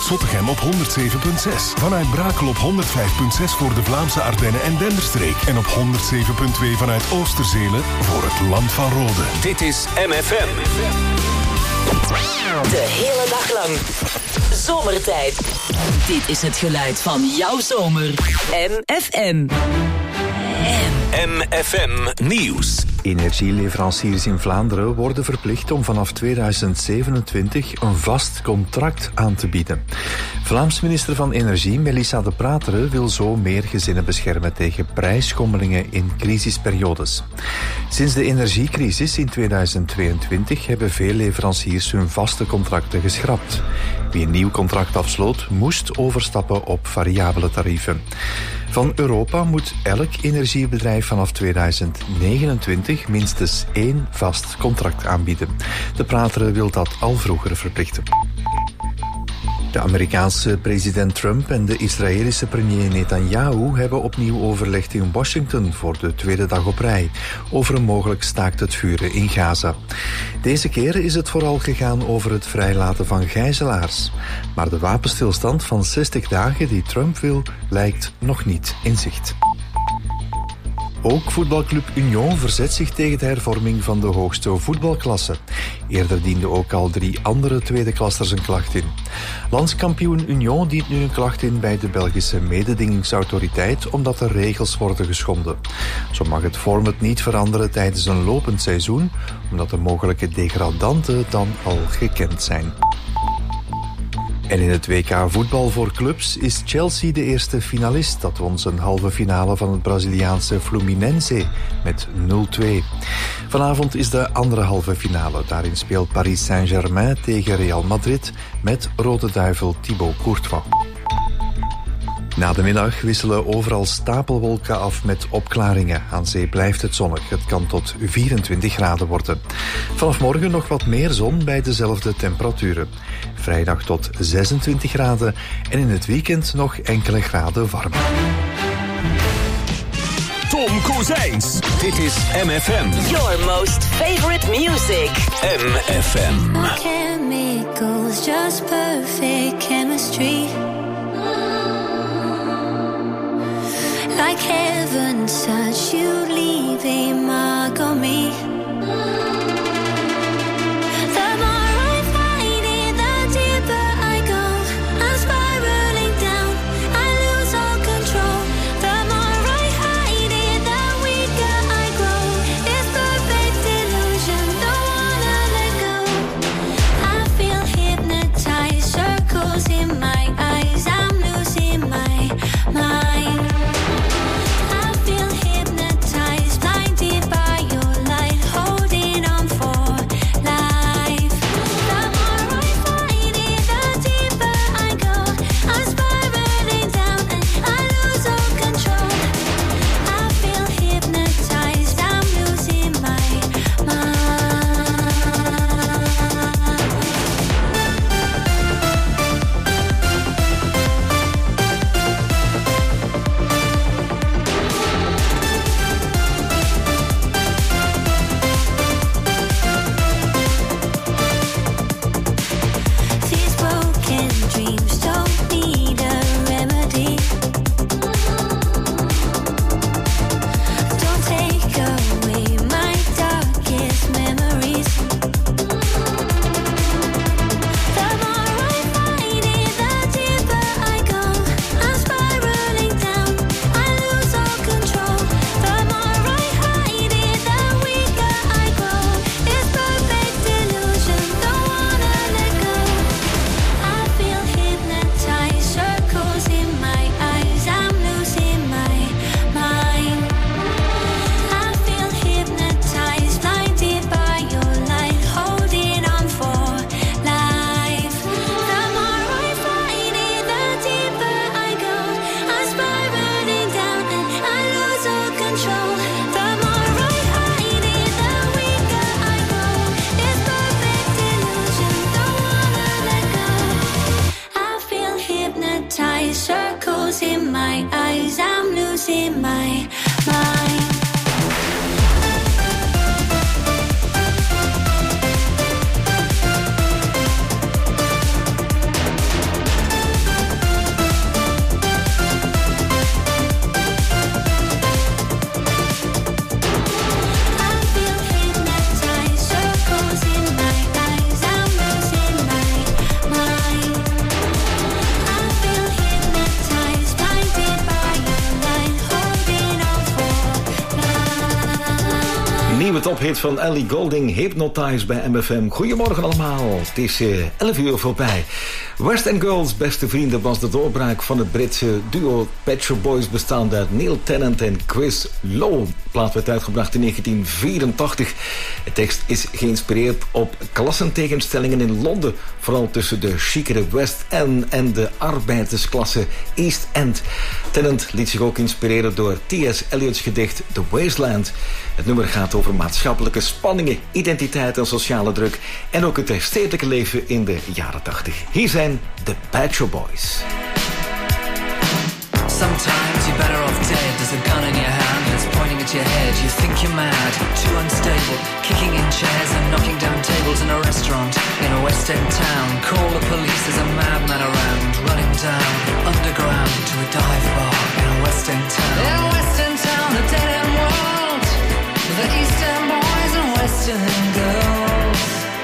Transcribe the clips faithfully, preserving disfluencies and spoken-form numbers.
Zottegem op honderd zeven komma zes. Vanuit Brakel op honderd vijf komma zes voor de Vlaamse Ardennen en Denderstreek. En op honderd zeven komma twee vanuit Oosterzelen voor het Land van Rode. Dit is M F M. De hele dag lang. Zomertijd. Dit is het geluid van jouw zomer. M F M. M F M Nieuws. Energieleveranciers in Vlaanderen worden verplicht om vanaf tweeduizend zevenentwintig een vast contract aan te bieden. Vlaams minister van Energie, Melissa De Prateren, wil zo meer gezinnen beschermen tegen prijsschommelingen in crisisperiodes. Sinds de energiecrisis in tweeduizend tweeëntwintig hebben veel leveranciers hun vaste contracten geschrapt. Wie een nieuw contract afsloot, moest overstappen op variabele tarieven. Van Europa moet elk energiebedrijf vanaf tweeduizend negenentwintig minstens één vast contract aanbieden. De Prateren wil dat al vroeger verplichten. De Amerikaanse president Trump en de Israëlische premier Netanyahu hebben opnieuw overlegd in Washington voor de tweede dag op rij over een mogelijk staakt het vuren in Gaza. Deze keer is het vooral gegaan over het vrijlaten van gijzelaars. Maar de wapenstilstand van zestig dagen die Trump wil, lijkt nog niet in zicht. Ook voetbalclub Union verzet zich tegen de hervorming van de hoogste voetbalklasse. Eerder dienden ook al drie andere tweede klassers een klacht in. Landskampioen Union dient nu een klacht in bij de Belgische mededingingsautoriteit omdat er regels worden geschonden. Zo mag het format niet veranderen tijdens een lopend seizoen, omdat de mogelijke degradanten dan al gekend zijn. En in het W K voetbal voor clubs is Chelsea de eerste finalist. Dat won zijn halve finale van het Braziliaanse Fluminense met nul twee. Vanavond is de andere halve finale. Daarin speelt Paris Saint-Germain tegen Real Madrid met rode duivel Thibaut Courtois. Na de middag wisselen overal stapelwolken af met opklaringen. Aan zee blijft het zonnig. Het kan tot vierentwintig graden worden. Vanaf morgen nog wat meer zon bij dezelfde temperaturen. Vrijdag tot zesentwintig graden en in het weekend nog enkele graden warmer. Tom Kozijns. Dit is M F M. Your most favorite music. M F M. Chemicals, just perfect chemistry. Like heaven touch, you leave a mark on me. The more I fight it, the deeper I go. I'm spiraling down, I lose all control. The more I hide it, the weaker I grow. It's perfect illusion, don't wanna let go. I feel hypnotized, circles in my eyes. I'm losing my mind. tophit van Ellie Goulding, Hypnotize bij M F M. Goedemorgen allemaal, het is uh, elf uur voorbij. West End Girls, beste vrienden, was de doorbraak van het Britse duo Pet Shop Boys, bestaande uit Neil Tennant en Chris Lowe. De plaat werd uitgebracht in negentien vierentachtig. De tekst is geïnspireerd op klassentegenstellingen in Londen, vooral tussen de chicere West End en de arbeidersklasse East End. Tennant liet zich ook inspireren door T S Eliot's gedicht The Wasteland. Het nummer gaat over maatschappelijke spanningen, identiteit en sociale druk en ook het stedelijke leven in de jaren tachtig. Hier zijn de Pet Shop Boys. Sometimes you're better off dead. There's a gun in your hand and it's pointing at your head. You think you're mad, too unstable, kicking in chairs and knocking down tables in a restaurant in a West End town. Call the police, there's a madman around, running down underground to a dive bar in a West End town. In a West End town, a dead end world, the East End boys and West End girls.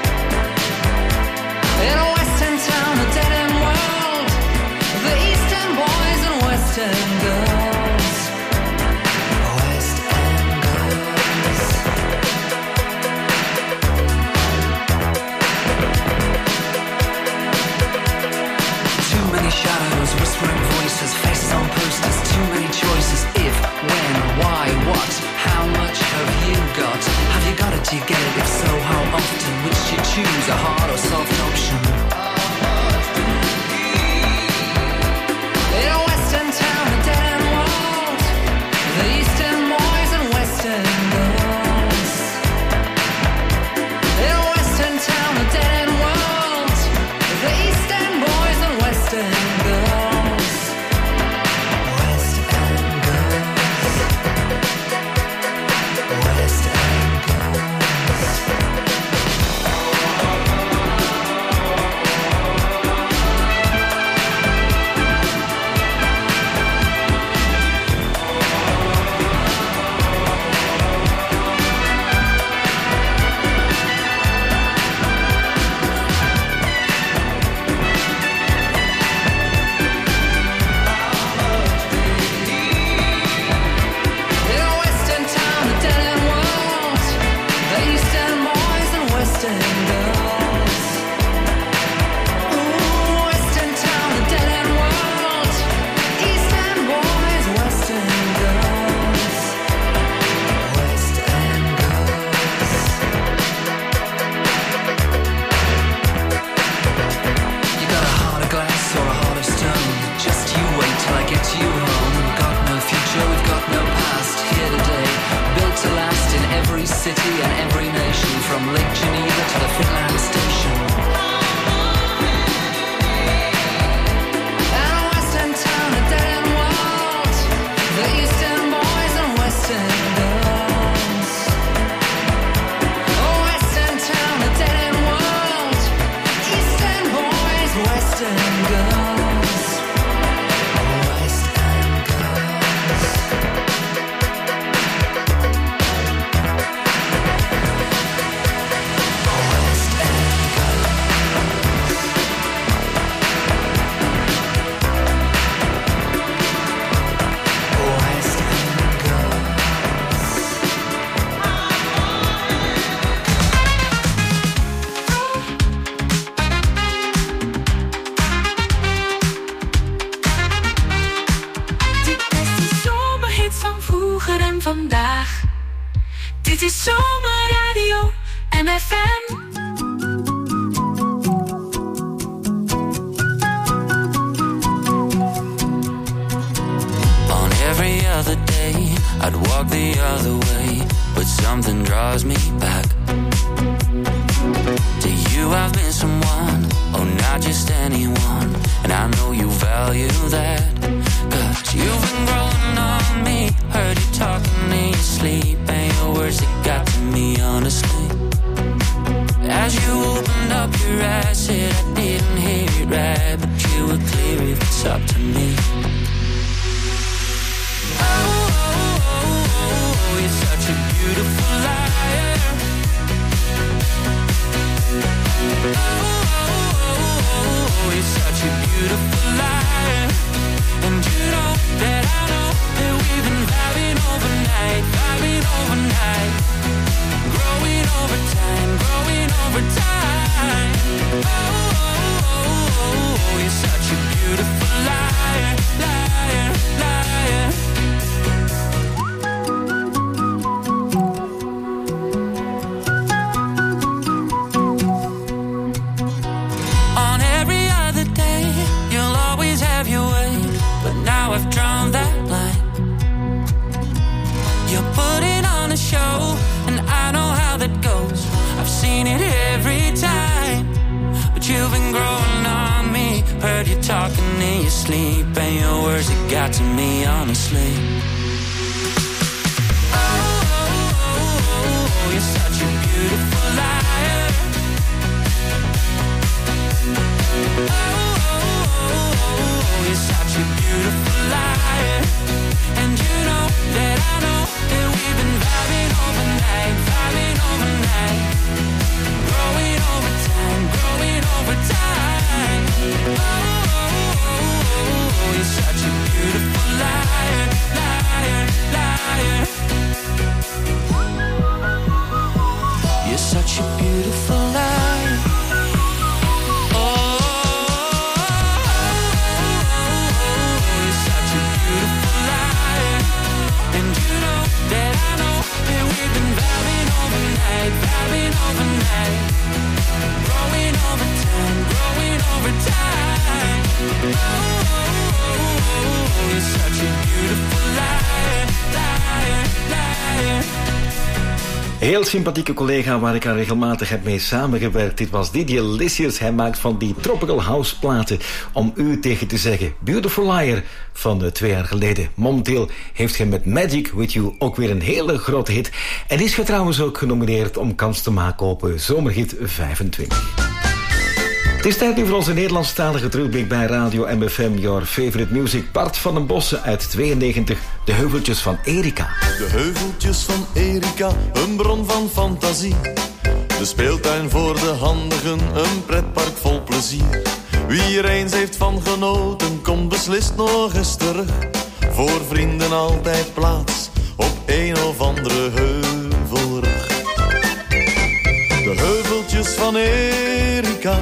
In a West End town, a dead end world, the East End boys and West End girls. West End girls. Too many shadows, whispering voices, faces on posters, too many choices. If, when, why, what, how much have you got? Have you got it, do you get it? If so, how often? Which you choose, a hard or soft option? In a West End town, a dead end world, the East End boys and West End girls. In a West End town, a dead end world, the East End boys and West End girls. West End girls. West End girls. In a West End town, a dead end world, the East End boys and West End girls. Ooh, West End town, a dead end world, East End boys, West End girls. West End girls. You got a heart of glass or a heart of stone. Just you wait till I get you home. We've got no future, we've got no past. Here today, built to last in every city and every nation, from Lake Geneva to the Finland station. And a West End town, a dead end world, the East End boys and West End girls. Oh, West End town, a dead end world, East End boys, West End girls. West End girls. West End girls. West End Dit is de zomerhit van vroeger en vandaag. Dit is Zomerradio M F M. On every other day, I'd walk the other way, but something draws me back. To you, I've been someone, oh, not just anyone, and I know you value that. Cause you've been growing on me, heard you talking in your sleep, and your words that got to me honestly. As you opened up your eyes, said I didn't hear it right, but you were clear if it's up to me. Oh, oh, oh, oh, you're such a beautiful liar. Oh, oh, oh, oh, you're such a beautiful liar. And you know that I know that we've been vibing overnight, vibing overnight. Grow love and growing on me. Heard you talking in your sleep, and your words that got to me, honestly. Oh, oh, oh, oh, you're such a beautiful liar. Oh, oh, oh, oh, you're such a beautiful liar. And you know that I know that we've been vibing overnight, vibing overnight. Growing over time, growing over time. Oh, oh, oh, oh, you're such a beautiful liar, liar, liar. You're such a beautiful liar. Oh, you're such a beautiful liar. And you know that I know that we've been vibing overnight, vibing overnight. Growing over time, growing over time. Oh, oh, oh, you're such a beautiful liar, liar, liar. Heel sympathieke collega waar ik al regelmatig heb mee samengewerkt. Dit was Didier Licious. Hij maakt van die tropical house platen om u tegen te zeggen. Beautiful Liar van uh, twee jaar geleden. Momenteel heeft hij met Magic With You ook weer een hele grote hit. En is hij trouwens ook genomineerd om kans te maken op uh, Zomerhit vijfentwintig. Het is tijd nu voor onze Nederlandstalige terugblik bij Radio M F M. Your favorite music. Bart van den Bossen uit tweeënnegentig. De heuveltjes van Erika. De heuveltjes van Erika, een bron van fantasie. De speeltuin voor de handigen, een pretpark vol plezier. Wie er eens heeft van genoten, komt beslist nog eens terug. Voor vrienden altijd plaats, op een of andere heuvelrug. De heuveltjes van Erika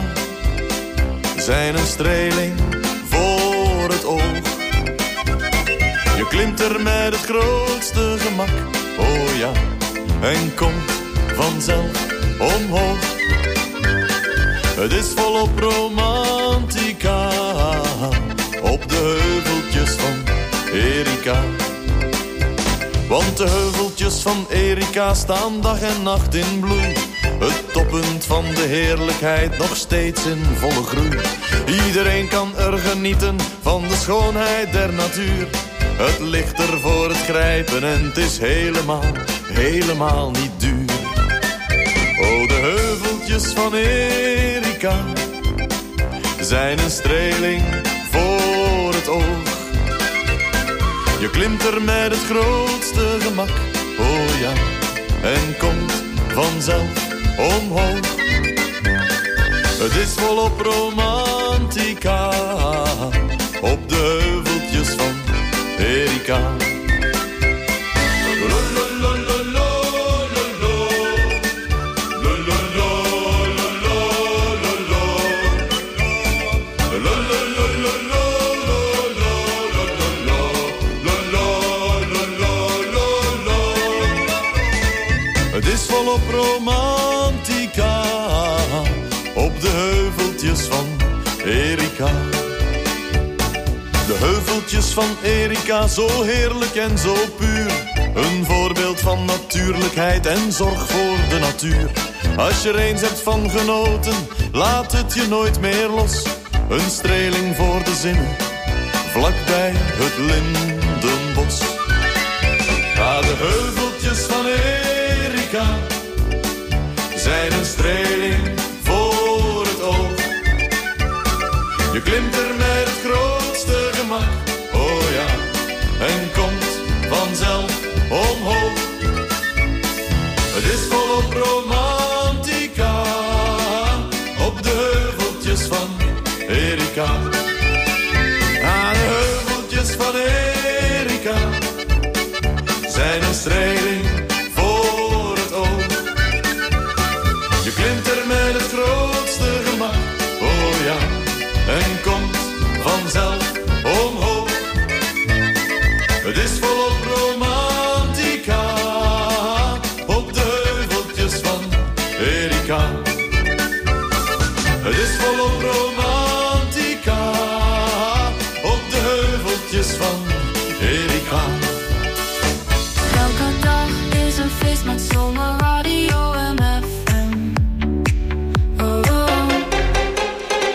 zijn een streling voor het oog. Je klimt er met het grootste gemak, oh ja, en komt vanzelf omhoog. Het is volop romantica, op de heuveltjes van Erika. Want de heuveltjes van Erika staan dag en nacht in bloei. Het toppunt van de heerlijkheid nog steeds in volle groei. Iedereen kan er genieten van de schoonheid der natuur. Het ligt er voor het grijpen en het is helemaal, helemaal niet duur. Oh, de heuveltjes van Erika zijn een streling voor het oog. Je klimt er met het grootste gemak, oh ja, en komt vanzelf omhoog. Het is volop romantica, op de heuveltjes van Erika. Het is volop romantica, op de heuveltjes van Erika. De heuveltjes van Erika, zo heerlijk en zo puur. Een voorbeeld van natuurlijkheid en zorg voor de natuur. Als je er eens hebt van genoten, laat het je nooit meer los. Een streling voor de zinnen, vlakbij het lindenbos. Ga de heuveltjes van Erika zijn een streling voor het oog. Je klimt er met het grootste gemak, oh ja, en komt vanzelf omhoog. Het is volop romantica, op de heuveltjes van Erika. Aan de heuveltjes van Erika zijn een streling voor het oog. Je klimt er met het grootste gemak, oh ja, en komt vanzelf omhoog. Het is volop romantica, op de heuveltjes van Erika. Het is volop romantica, op de heuveltjes van Erika. Elke dag is een feest met Zomerradio M F M. Oh, oh.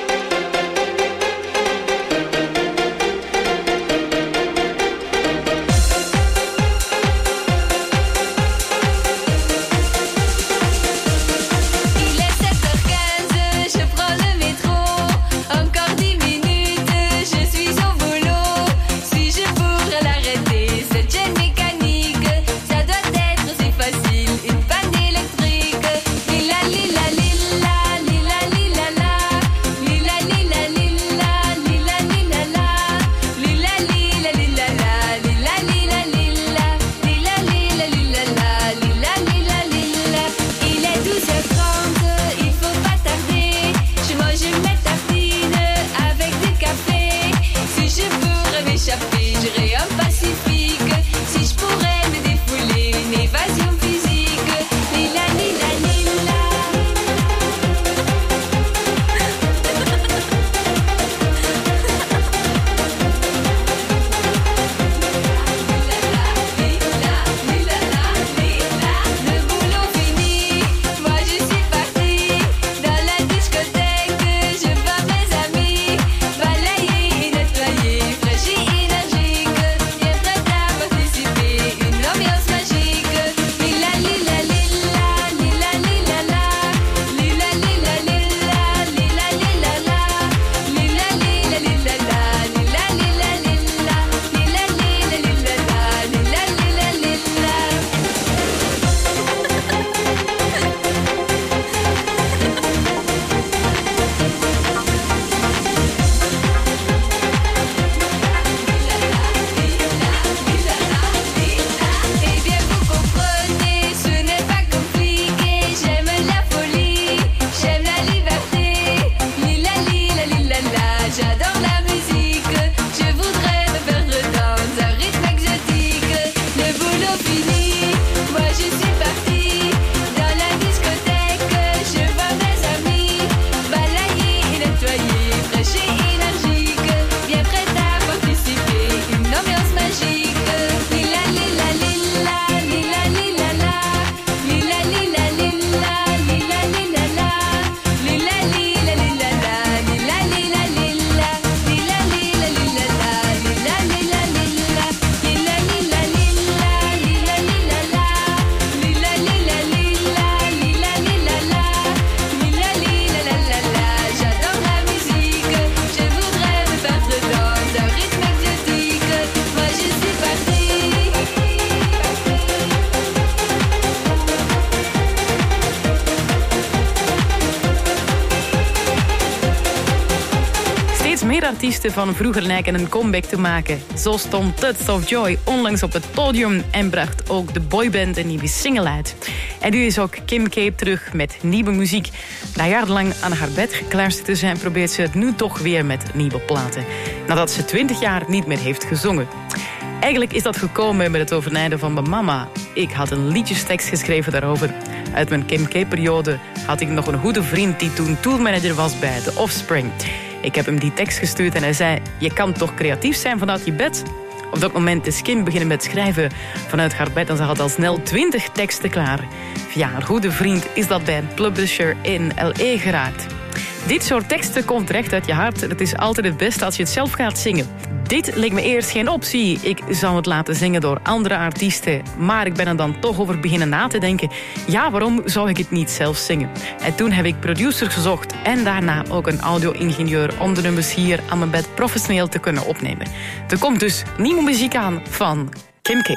meer artiesten van vroeger lijken een comeback te maken. Zo stond Tuts of Joy onlangs op het podium en bracht ook de boyband een nieuwe single uit. En nu is ook Kim K terug met nieuwe muziek. Na jarenlang aan haar bed gekluisterd te zijn, probeert ze het nu toch weer met nieuwe platen. Nadat ze twintig jaar niet meer heeft gezongen. Eigenlijk is dat gekomen met het overlijden van mijn mama. Ik had een liedjestekst geschreven daarover. Uit mijn Kim K-periode had ik nog een goede vriend die toen tourmanager was bij The Offspring. Ik heb hem die tekst gestuurd en hij zei: je kan toch creatief zijn vanuit je bed? Op dat moment is Kim beginnen met schrijven vanuit haar bed en ze had al snel twintig teksten klaar. Via haar goede vriend is dat bij een publisher in L A geraakt. Dit soort teksten komt recht uit je hart en het is altijd het beste als je het zelf gaat zingen. Dit leek me eerst geen optie. Ik zou het laten zingen door andere artiesten. Maar ik ben er dan toch over beginnen na te denken. Ja, waarom zou ik het niet zelf zingen? En toen heb ik producers gezocht en daarna ook een audio-ingenieur om de nummers hier aan mijn bed professioneel te kunnen opnemen. Er komt dus nieuwe muziek aan van Kim K.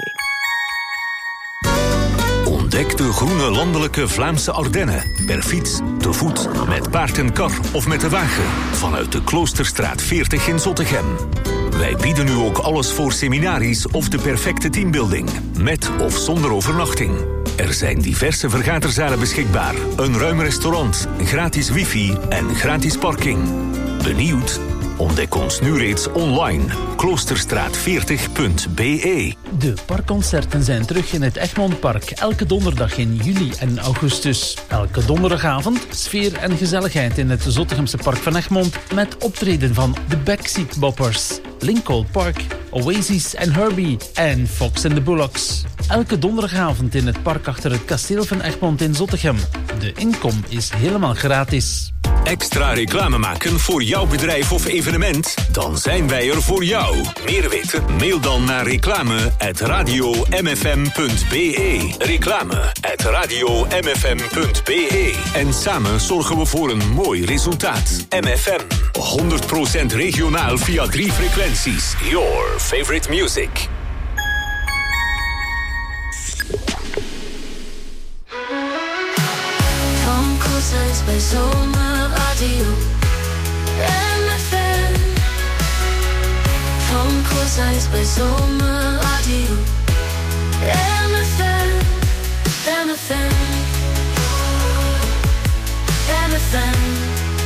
Ontdek de groene landelijke Vlaamse Ardennen. Per fiets, te voet, met paard en kar of met de wagen. Vanuit de Kloosterstraat veertig in Zottegem. Wij bieden nu ook alles voor seminaries of de perfecte teambuilding. Met of zonder overnachting. Er zijn diverse vergaderzalen beschikbaar. Een ruim restaurant, gratis wifi en gratis parking. Benieuwd? Ontdek ons nu reeds online. kloosterstraat veertig punt b e. De parkconcerten zijn terug in het Egmondpark. Elke donderdag in juli en augustus. Elke donderdagavond sfeer en gezelligheid in het Zottegemse Park van Egmond. Met optreden van de Backseat Boppers, Lincoln Park, Oasis en Herbie en Fox and the Bullocks. Elke donderdagavond in het park achter het kasteel van Egmond in Zottegem. De inkom is helemaal gratis. Extra reclame maken voor jouw bedrijf of evenement? Dan zijn wij er voor jou. Meer weten? Mail dan naar reclame at radio m f m punt b e. Reclame at radio m f m punt b e. En samen zorgen we voor een mooi resultaat. M F M. honderd procent regionaal via drie frequenties. Your favorite music. Van Koolsluis bij Zomerradio M F M. Van Koolsluis bij Zomerradio M F M. M F M. M F M.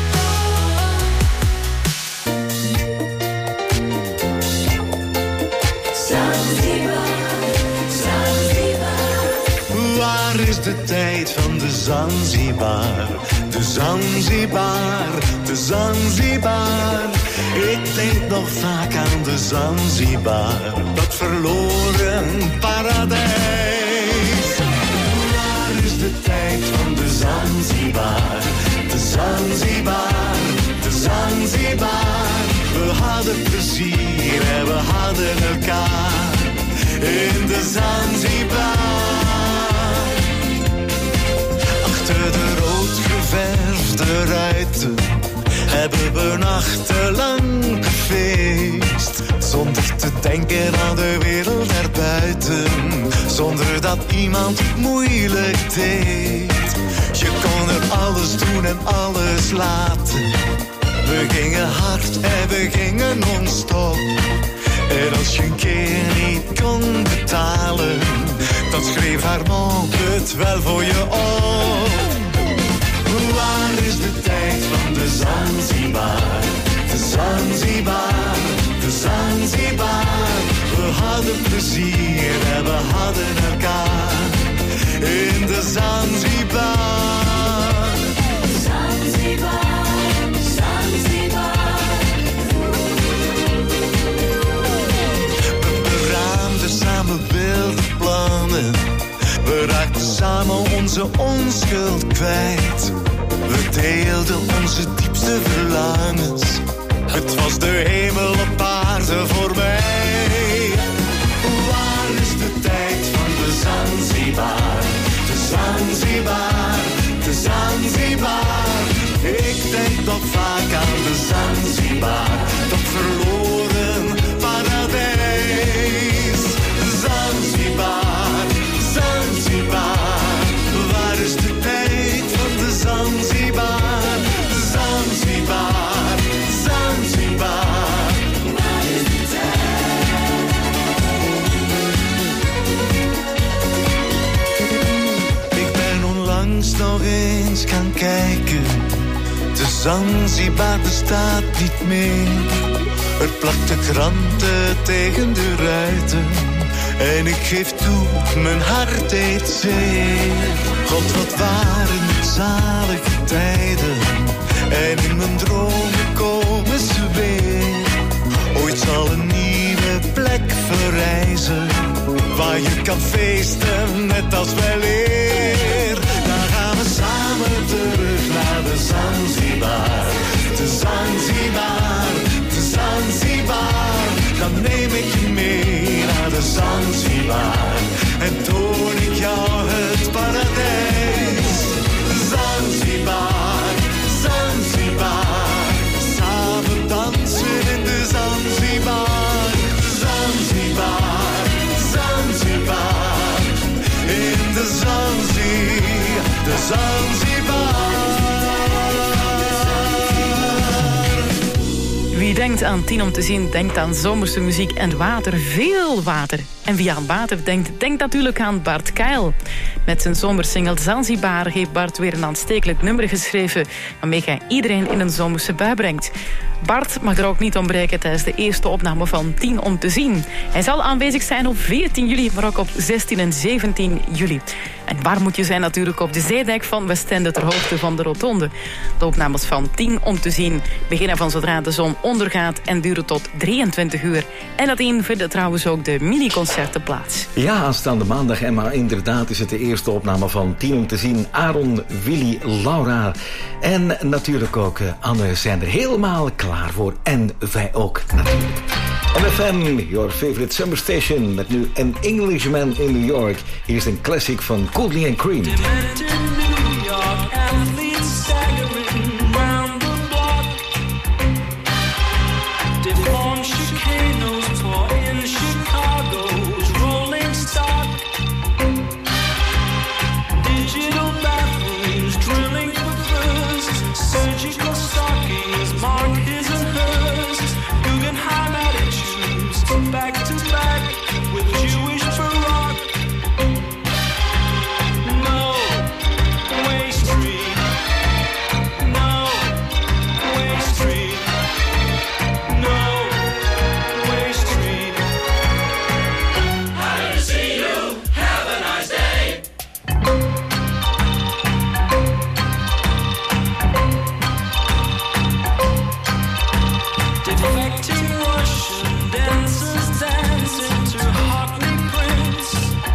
Waar is de tijd van de Zanzibar? De Zanzibar, de Zanzibar. Ik denk nog vaak aan de Zanzibar, dat verloren paradijs. Waar is de tijd van de Zanzibar? De Zanzibar, de Zanzibar. We hadden plezier en we hadden elkaar in de Zanzibar. Achter de rood geverfde ruiten hebben we nachtenlang gefeest. Zonder te denken aan de wereld erbuiten. Zonder dat iemand moeilijk deed. Je kon er alles doen en alles laten. We gingen hard en we gingen non-stop. En als je een keer niet kon betalen, dan schreef haar mond het wel voor je op. Waar is de tijd van de Zanzibar? De Zanzibar, de Zanzibar. We hadden plezier en we hadden elkaar in de Zanzibar. Zanzibar, Zanzibar. We beraamden samen wilde plannen. We raakten samen onze onschuld kwijt. We deelden onze diepste verlangens. Het was de hemel op aarde voor mij. Waar is de tijd van de Zanzibar? De Zanzibar, de Zanzibar. Ik denk nog vaak aan de Zanzibar, dat verloren paradijs. Zanzibar, Zanzibar. Waar is de tijd van de Zanzibar? Zanzibar, Zanzibar. eens gaan kijken. De Zanzibar bestaat niet meer. Er plakten kranten tegen de ruiten. En ik geef toe, mijn hart deed zeer. God, wat waren het zalige tijden. En in mijn dromen komen ze weer. Ooit zal een nieuwe plek verrijzen. Waar je kan feesten, net als wel eer. Dan gaan we samen terug naar de Zanzibar. De Zanzibar, de Zanzibar. Dan neem ik je mee naar de Zanzibar. En toon ik jou het paradijs. Zanzibar, Zanzibar. Samen dansen in de Zanzibar. Zanzibar, Zanzibar. In de Zanzibar, de Zanzibar. Wie denkt aan Tien om te zien, denkt aan zomerse muziek en water. Veel water. En wie aan water denkt, denkt natuurlijk aan Bart Keil. Met zijn zomersingle Zanzibar heeft Bart weer een aanstekelijk nummer geschreven, waarmee hij iedereen in een zomerse bui brengt. Bart mag er ook niet ontbreken tijdens de eerste opname van Tien om te zien. Hij zal aanwezig zijn op veertien juli, maar ook op zestien en zeventien juli. En waar moet je zijn? Natuurlijk op de zeedijk van Westende ter hoogte van de rotonde. De opnames van Tien om te zien beginnen van zodra de zon ondergaat en duren tot drieëntwintig uur. En nadien vinden trouwens ook de mini-concerten plaats. Ja, aanstaande maandag. En maar inderdaad is het de eerste opname van Tien om te zien. Aaron, Willy, Laura en natuurlijk ook uh, Anne zijn er helemaal klaar voor. En wij ook natuurlijk. M F M, your favorite summer station. Met nu An Englishman in New York. Hier is een classic van Cooley and Cream. Back to back with Jewish Baroque. No way street. No way street. No way street. Happy to see you. Have a nice day. Defecting Russian dancers dancing to Hartley Prince.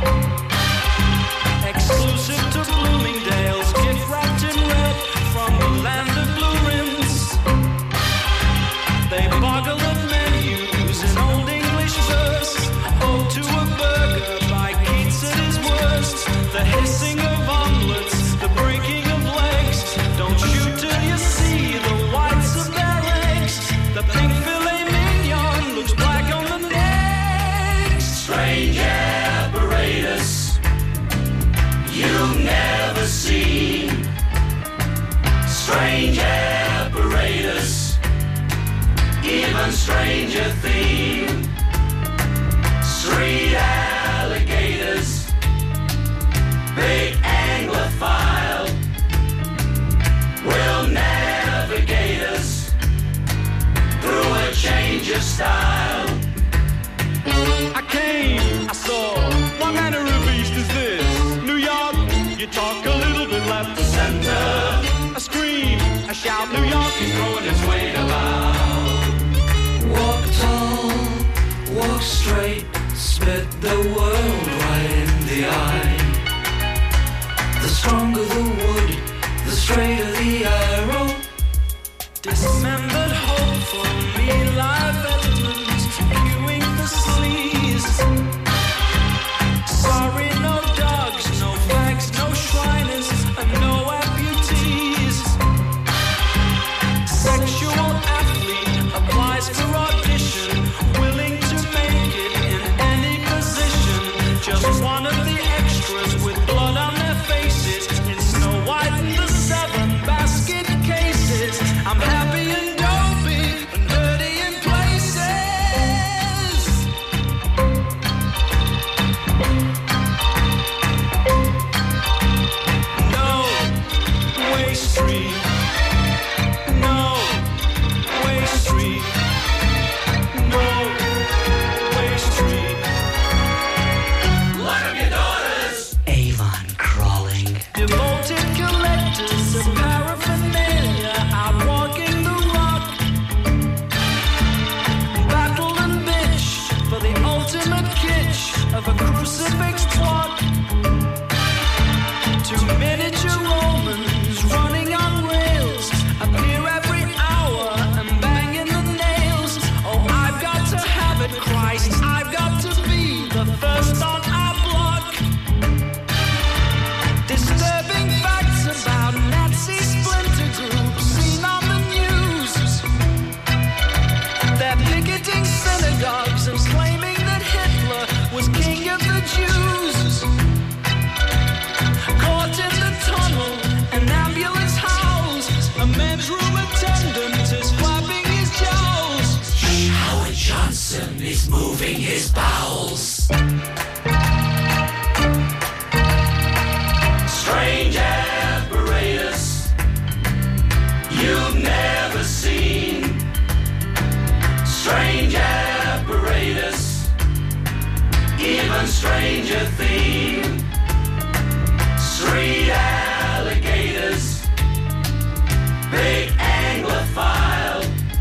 Exclusive to Bloomingdale's, gift wrapped in red from the land of blue rinse. They boggle at menus in old English verse. Ode to a burger by Keats at his worst. The hissing of omelets, the breaking of legs. Don't shoot till you see the whites of their eggs. The pink filet mignon looks black on the neck. Strange apparatus you've never seen. Strange apparatus, even stranger theme. Street alligators, big Anglophile, will navigate us through a change of style. I came, I saw, what manner of beast is this? New York, you talk a little bit left to center. A scream, a shout, New York is throwing its weight about. Walk tall, walk straight, spit the world right in the eye. The stronger the wood, the straighter the arrow. Dismembered hope for me, live veterans, viewing the sleaze. Sorry, no dogs, no fags, no shriners, and no amputees. Sexual athlete applies for audition, willing to make it in any position. Just one of the extras with blood on their faces. In Snow White and the Seven basket cases. I'm happy and dopey and dirty in places. is moving his bowels. Strange apparatus you've never seen. Strange apparatus, even stranger theme. Street alligators, big anglophile,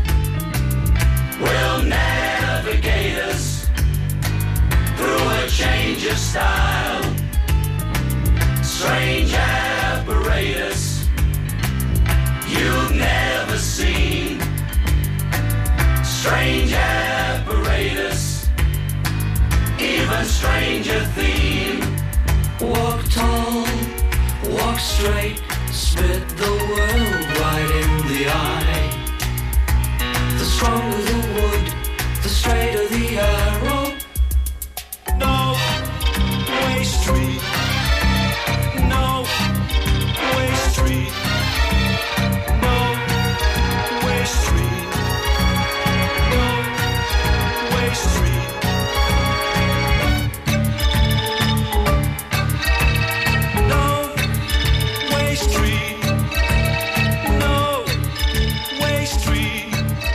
will navigate us through a change of style. Strange apparatus you've never seen. Strange apparatus, even stranger theme. Walk tall, walk straight, spit the world right in the eye. The stronger the wood, the straighter the arrow. No way street, no way street, no way street, no way street. No way street, no way street.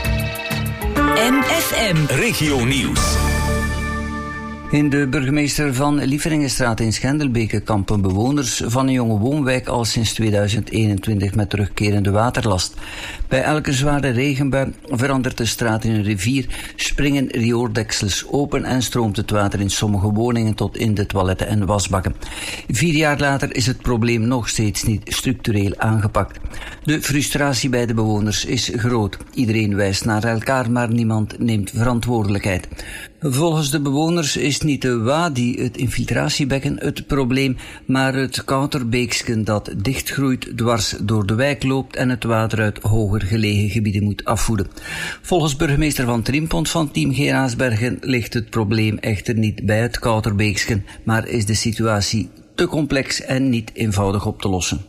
M F M Regio Nieuws. In de burgemeester van Lieveringenstraat in Schendelbeke kampen bewoners van een jonge woonwijk al sinds tweeduizend eenentwintig met terugkerende waterlast. Bij elke zware regenbui verandert de straat in een rivier, springen riooldeksels open en stroomt het water in sommige woningen tot in de toiletten en wasbakken. Vier jaar later is het probleem nog steeds niet structureel aangepakt. De frustratie bij de bewoners is groot. Iedereen wijst naar elkaar, maar niemand neemt verantwoordelijkheid. Volgens de bewoners is niet de Wadi, het infiltratiebekken, het probleem, maar het Kouterbeeksken dat dichtgroeit, dwars door de wijk loopt en het water uit hoger gelegen gebieden moet afvoeden. Volgens burgemeester Van Trimpont van Team Geraasbergen ligt het probleem echter niet bij het Kouterbeeksken, maar is de situatie te complex en niet eenvoudig op te lossen.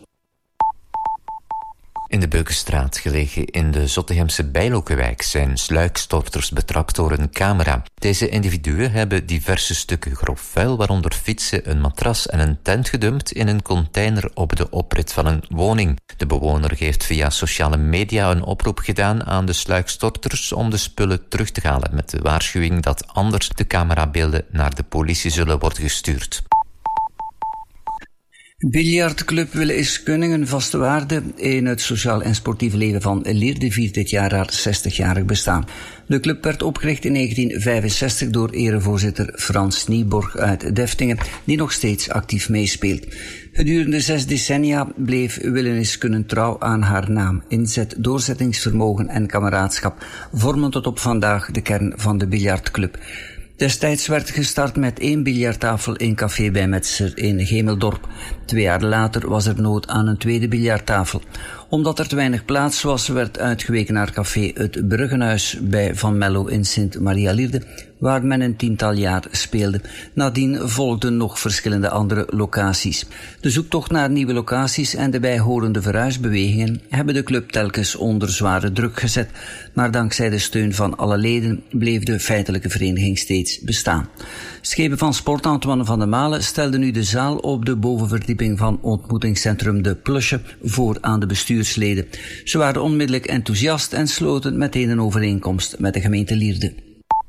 In de Beukenstraat, gelegen in de Zottegemse Bijlokewijk, zijn sluikstorters betrapt door een camera. Deze individuen hebben diverse stukken grof vuil, waaronder fietsen, een matras en een tent gedumpt in een container op de oprit van een woning. De bewoner heeft via sociale media een oproep gedaan aan de sluikstorters om de spullen terug te halen, met de waarschuwing dat anders de camerabeelden naar de politie zullen worden gestuurd. Biljartclub Wille-Iskunning, een vaste waarde in het sociaal en sportieve leven van Lierde, viert dit jaar haar zestigjarig bestaan. De club werd opgericht in negentien vijfenzestig door erevoorzitter Frans Nieborg uit Deftingen, die nog steeds actief meespeelt. Gedurende zes decennia bleef Wille-Iskunning trouw aan haar naam. Inzet, doorzettingsvermogen en kameraadschap vormen tot op vandaag de kern van de biljartclub. Destijds werd gestart met één biljarttafel in Café bij Metser in Gemeldorp. Twee jaar later was er nood aan een tweede biljarttafel. Omdat er te weinig plaats was, werd uitgeweken naar Café Het Bruggenhuis bij Van Mello in Sint-Maria-Lierde, waar men een tiental jaar speelde. Nadien volgden nog verschillende andere locaties. De zoektocht naar nieuwe locaties en de bijhorende verhuisbewegingen hebben de club telkens onder zware druk gezet, maar dankzij de steun van alle leden bleef de feitelijke vereniging steeds bestaan. Schepen van Sport Antoine van der Malen stelden nu de zaal op de bovenverdieping van ontmoetingscentrum De Plusje voor aan de bestuursleden. Ze waren onmiddellijk enthousiast en sloten meteen een overeenkomst met de gemeente Lierde.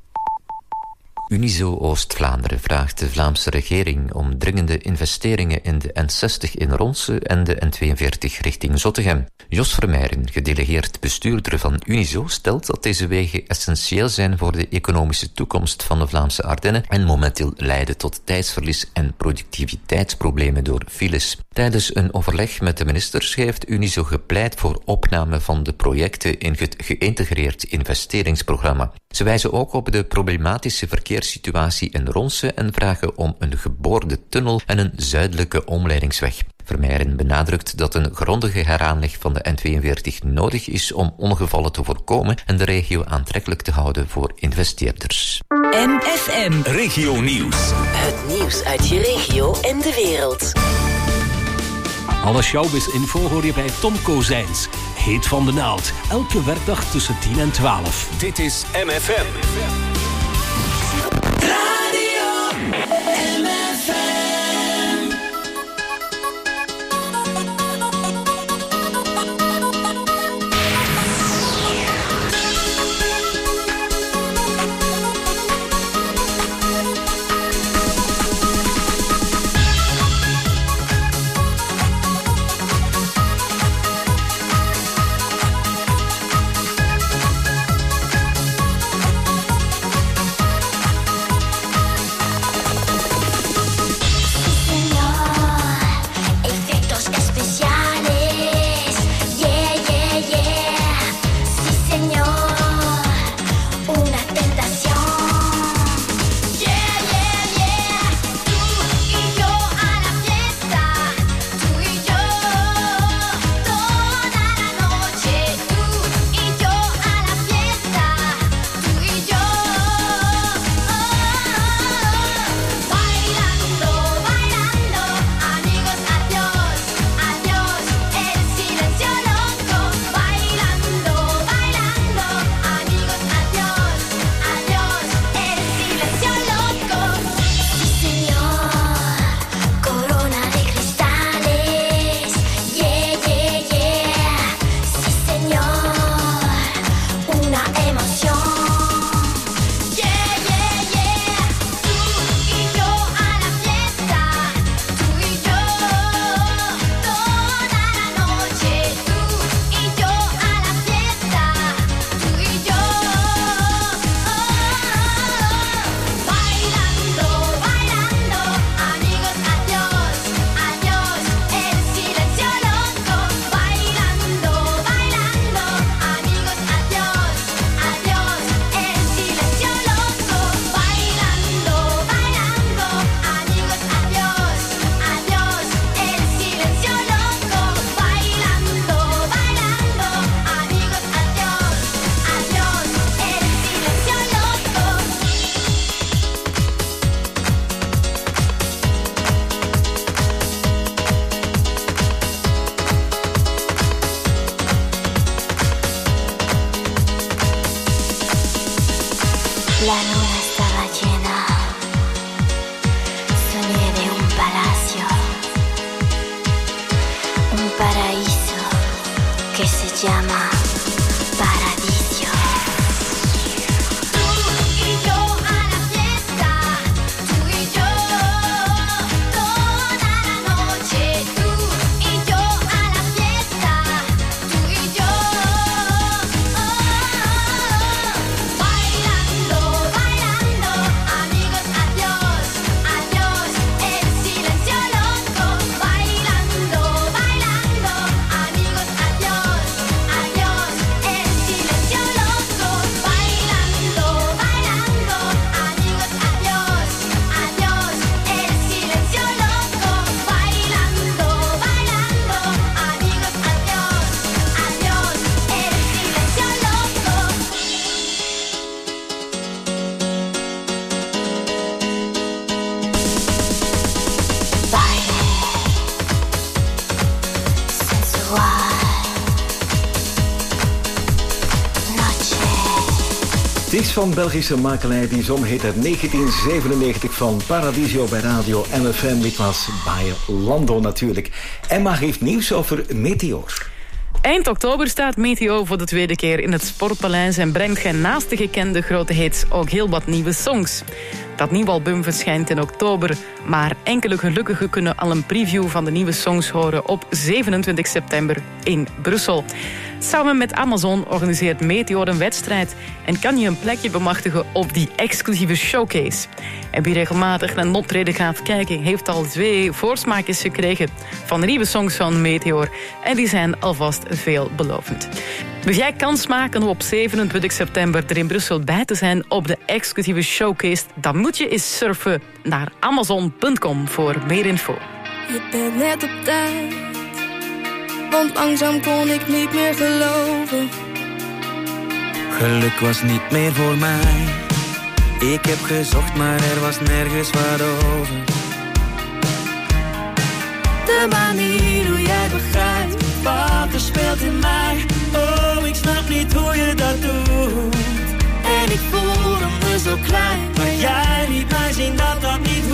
Unizo Oost-Vlaanderen vraagt de Vlaamse regering om dringende investeringen in de N zestig in Ronse en de N tweeënveertig richting Zottegem. Jos Vermeijren, gedelegeerd bestuurder van Unizo, stelt dat deze wegen essentieel zijn voor de economische toekomst van de Vlaamse Ardennen en momenteel leiden tot tijdsverlies en productiviteitsproblemen door files. Tijdens een overleg met de ministers heeft Unizo gepleit voor opname van de projecten in het geïntegreerd investeringsprogramma. Ze wijzen ook op de problematische verkeerssituatie in Ronse en vragen om een geboorde tunnel en een zuidelijke omleidingsweg. Vermeijren benadrukt dat een grondige heraanleg van de N tweeënveertig nodig is om ongevallen te voorkomen en de regio aantrekkelijk te houden voor investeerders. M F M Regio Nieuws. Het nieuws uit je regio en de wereld. Alle showbiz-info hoor je bij Tom Kozijns. Heet van de naald. Elke werkdag tussen tien en twaalf. Dit is M F M. La luna estaba llena, soñé de un palacio, un paraíso que se llama Paradiso. Tú y yo a la fiesta, tú y yo toda la noche. Tú y yo a la fiesta, tú y yo bailando, bailando, amigos, adiós, adiós, el silencio loco. Bailando, bailando, amigos, adiós, adiós, el silencio loco. Bailando, bailando, amigos, adiós, adiós, el silencio loco. Bailando, bailando, amigos, adiós, adiós, el silencio loco. Baile sensual, noche. Het is van Belgische makelij, die zong heet uit negentien zevenennegentig van Paradiso bij Radio M F M. Dit was Bailando natuurlijk. Emma heeft nieuws over Meteor. Eind oktober staat Meteo voor de tweede keer in het Sportpaleis en brengt gij naast de gekende grote hits ook heel wat nieuwe songs. Dat nieuwe album verschijnt in oktober, maar enkele gelukkigen kunnen al een preview van de nieuwe songs horen op zevenentwintig september in Brussel. Samen met Amazon organiseert Meteor een wedstrijd en kan je een plekje bemachtigen op die exclusieve showcase. En wie regelmatig naar een optreden gaat kijken, heeft al twee voorsmaakjes gekregen van de nieuwe songs van Meteor. En die zijn alvast veelbelovend. Wil jij kans maken om op zevenentwintig september er in Brussel bij te zijn op de exclusieve showcase? Dan moet je eens surfen naar amazon punt com voor meer info. Je bent net op tijd, want langzaam kon ik niet meer geloven. Geluk was niet meer voor mij. Ik heb gezocht, maar er was nergens wat over. De manier hoe jij begrijpt wat er speelt in mij. Oh, ik snap niet hoe je dat doet. En ik voelde me zo klein, Maar jij liet mij zien dat dat niet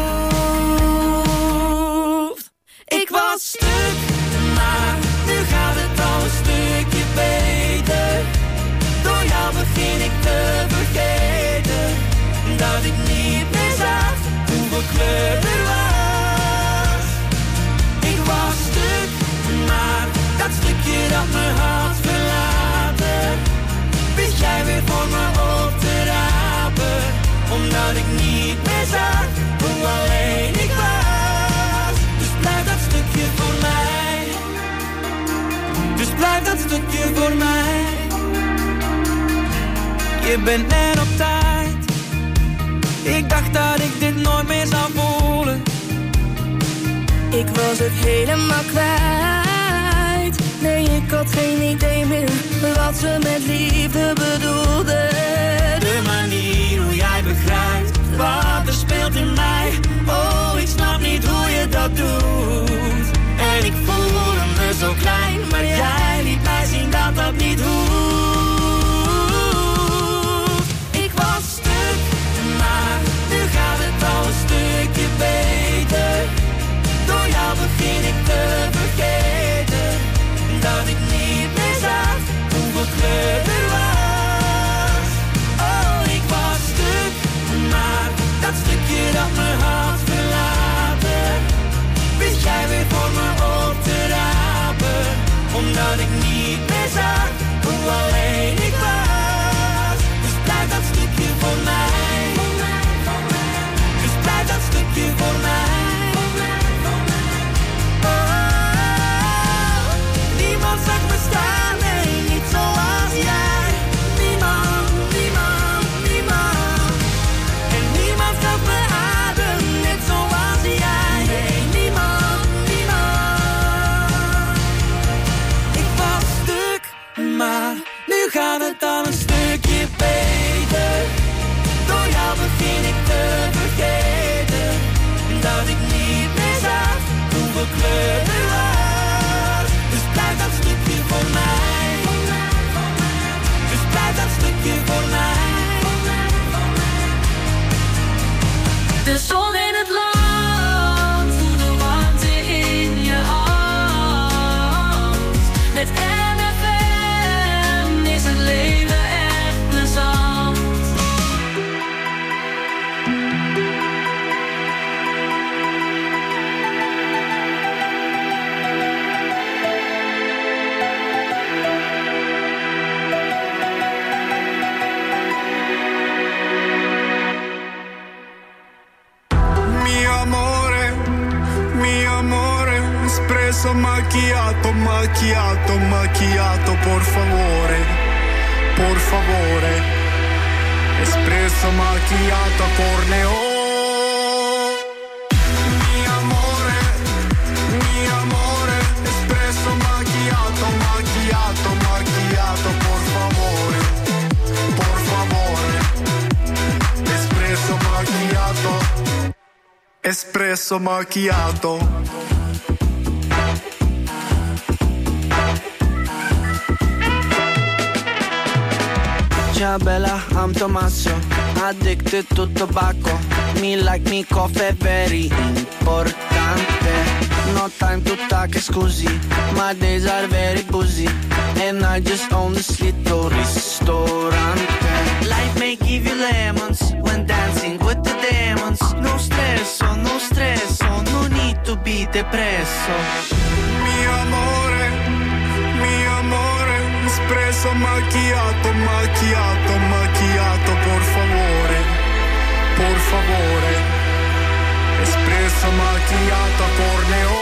hoeft. ik was stuk, maar nu gaat het al een stukje beter. Door jou begin ik te vergeten dat ik niet meer zag hoeveel kleur er was. Ik was stuk, maar dat stukje dat me had verlaten, wist jij weer voor me op te rapen. Omdat ik niet meer zag hoe alleen ik was. Dus blijf dat stukje voor mij. Dus blijf dat stukje voor mij. Je bent net op tijd. Ik dacht dat ik dit nooit meer zou voelen. Ik was het helemaal kwijt. Nee, ik had geen idee meer wat ze met liefde bedoelde. De manier hoe jij begrijpt wat er speelt in mij. Oh, ik snap niet hoe je dat doet. En ik voelde me zo klein, maar jij liet mij zien dat dat niet hoeft. Ik was stuk, maar nu gaat het al een stukje beter. Door jou begin ik te vergeten dat ik niet meer zag hoeveel kleur er was. Espresso macchiato, macchiato, macchiato, por favore, por favore. Espresso macchiato, corneo. Mi amore, mi amore. Espresso macchiato, macchiato, macchiato, por favore, por favore. Espresso macchiato, espresso macchiato. Ciao bella, I'm Tommaso, addicted to tobacco. Me like me coffee, very importante. No time to talk, scusi, my days are very busy. And I just own this little ristorante. Life may give you lemons when dancing with the demons. No stresso, no stresso, no need to be depresso. Mi amore, mi amore. Espresso macchiato, macchiato, macchiato, por favore, por favore. Espresso macchiato, corneo.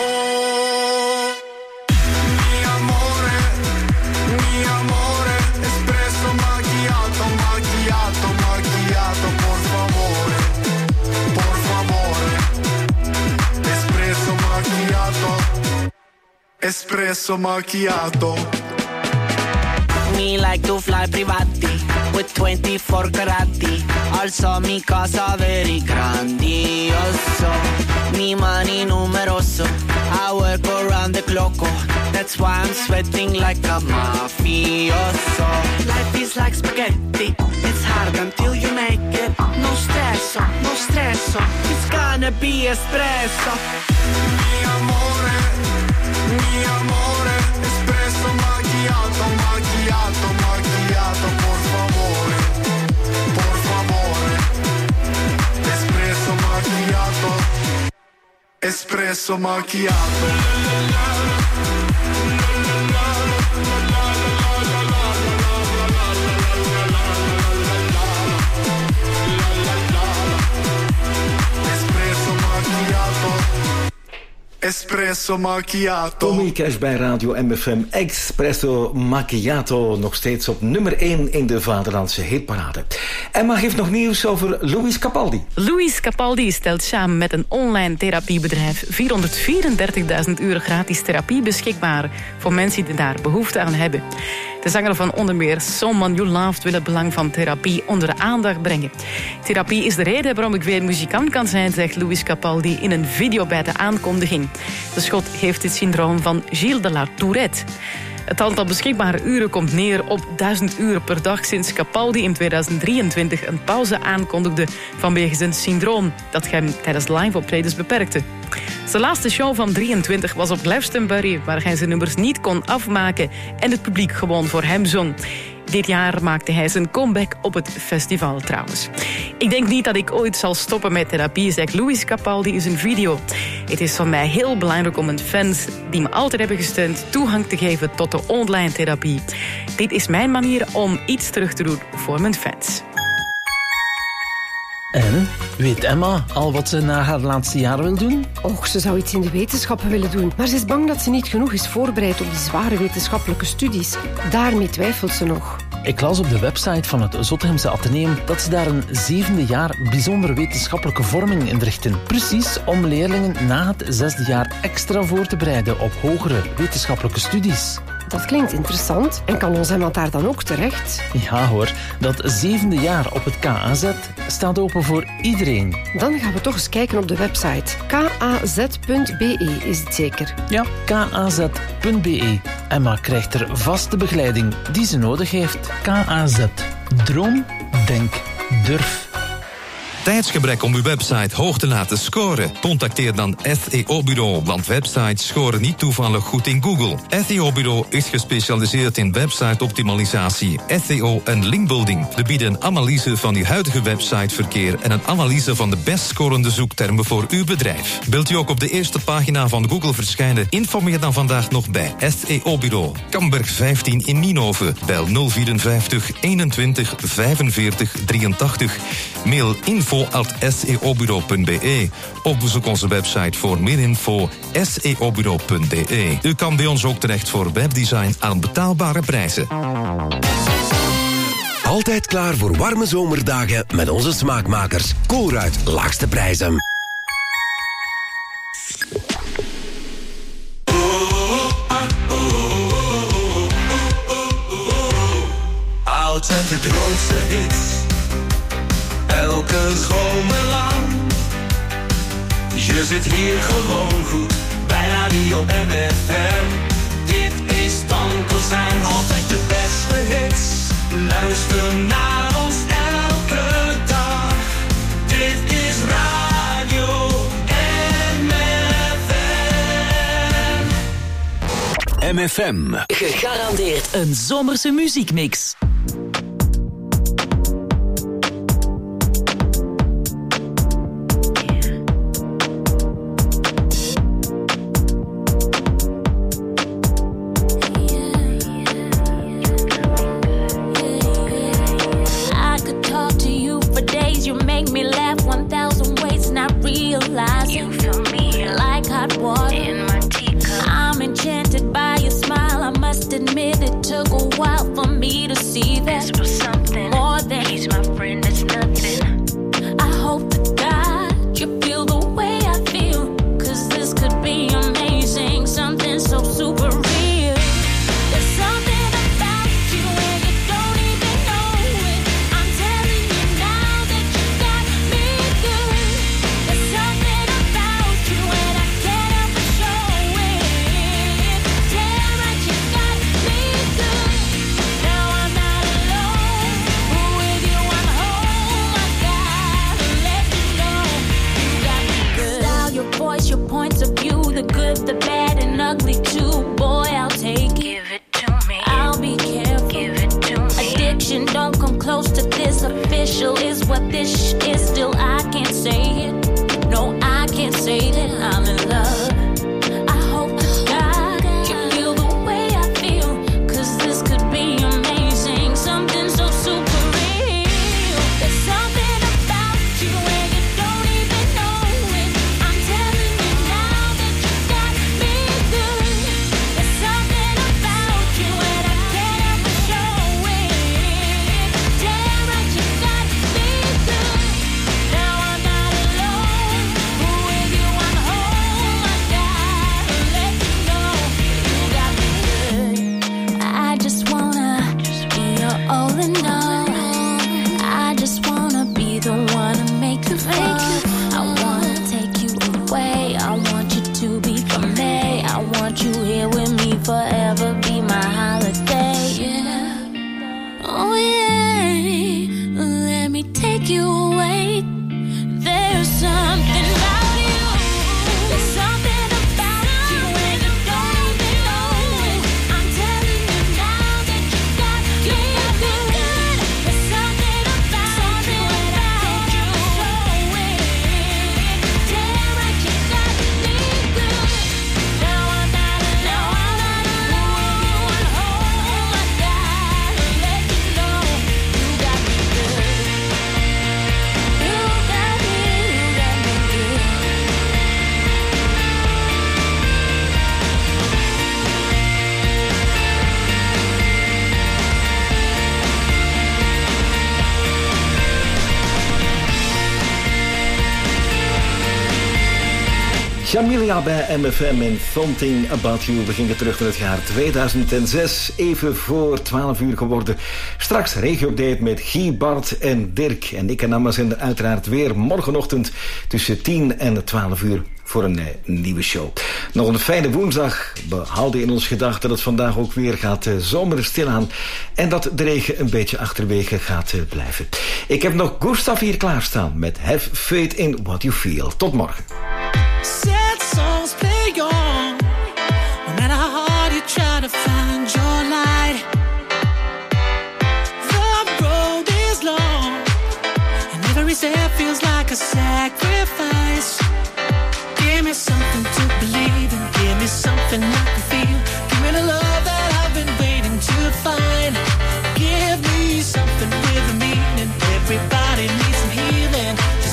Mi amore, mi amore. Espresso macchiato, macchiato, macchiato, por favore, por favore. Espresso macchiato, espresso macchiato. Me like to fly privati with twenty-four carati. Also mi casa very grandioso. Mi money numeroso. I work around the clock. That's why I'm sweating like a mafioso. Life is like spaghetti. It's hard until you make it. No stresso, no stresso. It's gonna be espresso. Mi amore, mi amore. Espresso macchiato, macchiato, macchiato, por favore, por favore. Espresso macchiato, espresso macchiato. Espresso macchiato. Tommy Cash bij Radio M F M. Espresso macchiato. Nog steeds op nummer één in de Vaderlandse hitparade. Emma heeft nog nieuws over Louis Capaldi. Louis Capaldi stelt samen met een online therapiebedrijf vierhonderdvierendertigduizend uur gratis therapie beschikbaar voor mensen die daar behoefte aan hebben. De zanger van onder meer Someone You Loved wil het belang van therapie onder de aandacht brengen. Therapie is de reden waarom ik weer muzikant kan zijn, zegt Louis Capaldi in een video bij de aankondiging. De Schot heeft het syndroom van Gilles de la Tourette. Het aantal beschikbare uren komt neer op duizend uren per dag sinds Capaldi in tweeduizend drieëntwintig een pauze aankondigde vanwege zijn syndroom dat hem tijdens live optredens beperkte. Zijn laatste show van drieëntwintig was op Glastonbury, waar hij zijn nummers niet kon afmaken en het publiek gewoon voor hem zong. Dit jaar maakte hij zijn comeback op het festival trouwens. Ik denk niet dat ik ooit zal stoppen met therapie, zegt Louis Capaldi in zijn video. Het is voor mij heel belangrijk om mijn fans, die me altijd hebben gesteund, toegang te geven tot de online therapie. Dit is mijn manier om iets terug te doen voor mijn fans. En, weet Emma al wat ze na haar laatste jaar wil doen? Och, ze zou iets in de wetenschappen willen doen. Maar ze is bang dat ze niet genoeg is voorbereid op die zware wetenschappelijke studies. Daarmee twijfelt ze nog. Ik las op de website van het Zottegemse Atheneum dat ze daar een zevende jaar bijzondere wetenschappelijke vorming inrichten. Precies om leerlingen na het zesde jaar extra voor te bereiden op hogere wetenschappelijke studies. Dat klinkt interessant. En kan ons iemand daar dan ook terecht? Ja hoor, dat zevende jaar op het K A Z staat open voor iedereen. Dan gaan we toch eens kijken op de website. k a z punt b e is het zeker? Ja, k a z punt b e. Emma krijgt er vaste begeleiding die ze nodig heeft. K A Z. Droom, denk, durf. Tijdsgebrek om uw website hoog te laten scoren? Contacteer dan S E O-bureau, want websites scoren niet toevallig goed in Google. S E O-bureau is gespecialiseerd in website-optimalisatie, S E O en linkbuilding. We bieden een analyse van uw huidige websiteverkeer en een analyse van de best scorende zoektermen voor uw bedrijf. Wilt u ook op de eerste pagina van Google verschijnen? Informeer dan vandaag nog bij S E O-bureau. Kamberg vijftien in Nienhoven. Bel nul vierenvijftig eenentwintig vijfenveertig drieëntachtig. Mail info info at s e o bureau punt b e of bezoek onze website voor meer info s e o bureau punt d e. U kan bij ons ook terecht voor webdesign aan betaalbare prijzen. Altijd klaar voor warme zomerdagen met onze smaakmakers. Colruyt, laagste prijzen. Oud en de grootste hits, elke zomer lang. Je zit hier gewoon goed, bij Radio M F M. Dit is Dan Kozijn, altijd de beste hits. Luister naar ons elke dag. Dit is Radio M F M. M F M. Gegarandeerd een zomerse muziekmix. Admit it took a while for me to see that this was something more than he's my friend, it's nothing. I hope to God you feel the way I feel, cause this could be amazing, something so super real. There's something about you and you don't even know it. I'm telling you now that you got me good. There's something about you and I can't help but show it. Damn right you got me good. Now I'm not alone. With you I'm home. I gotta let you know you got me good. Style, your voice, your points of view, the good, the bad, and ugly too. Boy, I'll take it. Give it to me. I'll be careful. Give it to me. Addiction, don't come close to this. Official is what this sh- is. Still, I can't say it. No, I can't say that I'm in love. I hope to God you feel the way I feel, cause this could be amazing, something so super real. There's something about you and you don't even know it. I'm telling you now that you got me good. There's something about you and I can't help but show it. Damn right you got me good. Now I'm not alone. With you I'm home. I gotta let you know you got me good. I just wanna be your all in all. I just wanna be the one to make you fall. I wanna take you away. I want you to be for me. I want you here with me forever. Be my holiday. Yeah. Oh yeah. Let me take you away. There's something about you. There's something about you and you don't even know it. I'm telling you now that you got me good. There's something about you and I can't show it. Damn right you got me good. Now I'm not alone. With you I'm home. I gotta let you know you got me good. You got me, you got me good. Jamilia bij M F M en Something About You. We gingen terug naar het jaar tweeduizend zes, even voor twaalf uur geworden. Straks regio-update met Guy, Bart en Dirk. En ik en Amma zijn er uiteraard weer morgenochtend tussen tien en twaalf uur voor een eh, nieuwe show. Nog een fijne woensdag. We houden in ons gedacht dat het vandaag ook weer gaat eh, zomeren stilaan en dat de regen een beetje achterwege gaat eh, blijven. Ik heb nog Gustav hier klaarstaan met Have Faith in What You Feel. Tot morgen. Sad songs play on, no matter how hard you try to find your light. The road is long, and every step feels like a sacrifice. Give me something to believe in, give me something I can feel. Give me the love that I've been waiting to find. Give me something with a meaning. Everybody needs some healing. Just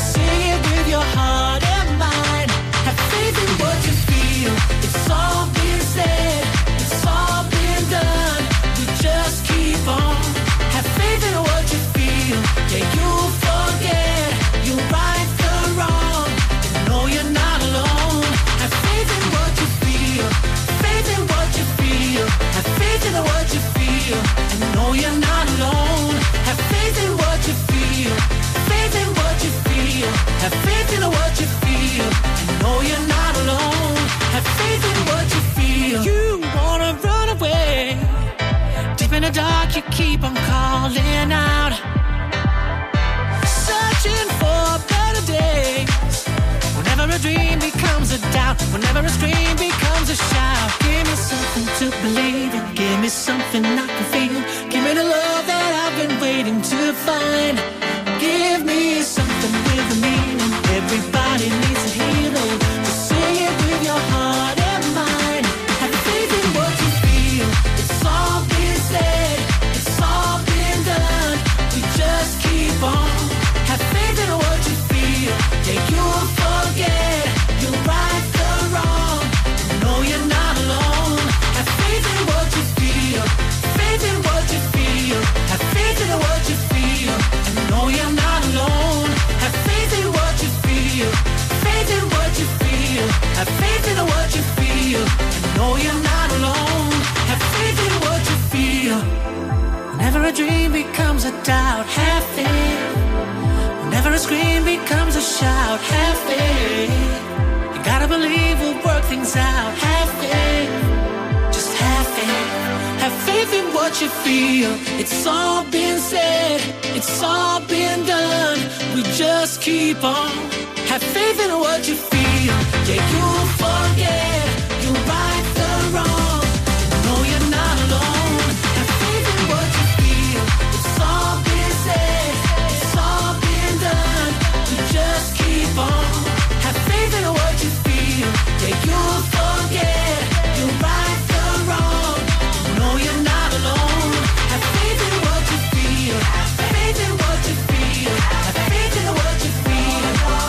make you keep on calling out, searching for better days. Whenever a dream becomes a doubt, whenever a scream becomes a shout, give me something to believe in, give me something I can feel, give me the love that I've been waiting to find. Give me something with a meaning. Everybody needs a hero, so sing it with your heart and mind. Have faith in what you feel. It's all been said, it's all been done. We just keep on. Have faith in what you feel. Yeah, you'll forget, you'll right the wrong. No, you're not alone. Have faith in what you feel. Faith in what you feel. Have faith in what you feel. And know you're not alone. Have faith in what you feel. Faith in what you feel. Have faith in what you feel. And know you're not alone. Have faith in what you feel. Whenever a dream becomes a doubt, have faith. Whenever a scream becomes a shout, have faith. You gotta believe we'll work things out. Have faith. Just have faith. Have faith in what you feel. It's all been said, it's all been done. We just keep on. Have faith in what you feel. Yeah, you'll forget, you'll right the wrong. No, you're not alone. Have faith in what you feel. It's all been said, it's all been done. We just keep on. Have faith in what you feel. Yeah, you'll forget, you'll right the wrong. No, you're not alone. Have faith in what you feel. Have faith in what you feel. Have faith in what you feel.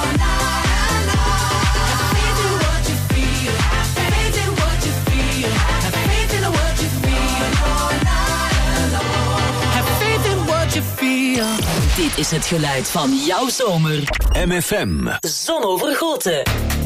Have faith in what you feel. Have faith in what you feel. Have faith in what you feel. Have faith in what you feel. Dit is het geluid van jouw zomer. M F M. Zonovergoten.